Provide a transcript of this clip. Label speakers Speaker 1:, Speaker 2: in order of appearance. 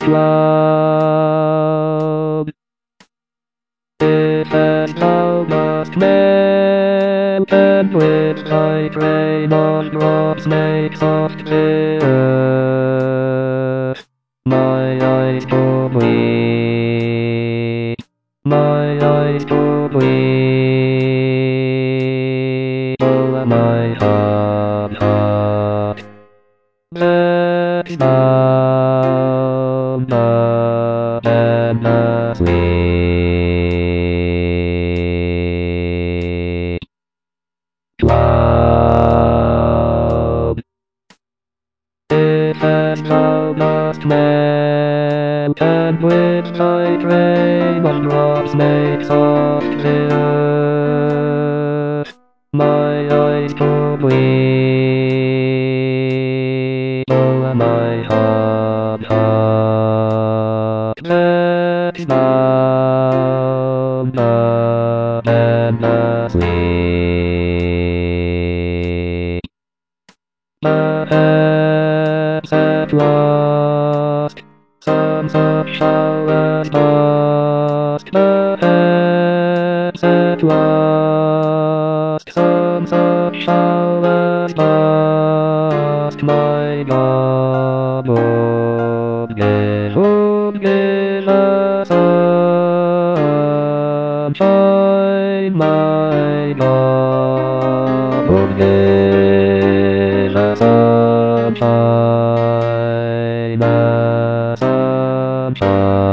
Speaker 1: cloud. If and thou must melt, and with thy train on drops make soft bitter. My eyes to bleed, my eyes to bleed, oh my heart, that's down and asleep. Cloud. If and thou must melt, and with thy train on drops make soft bitter, my eyes to bleed, oh my heart, that's down and asleep. Perhaps at last, some such showers past. Perhaps at last, some such showers past. My God, would give us sunshine. My God, would give us sunshine, sunshine.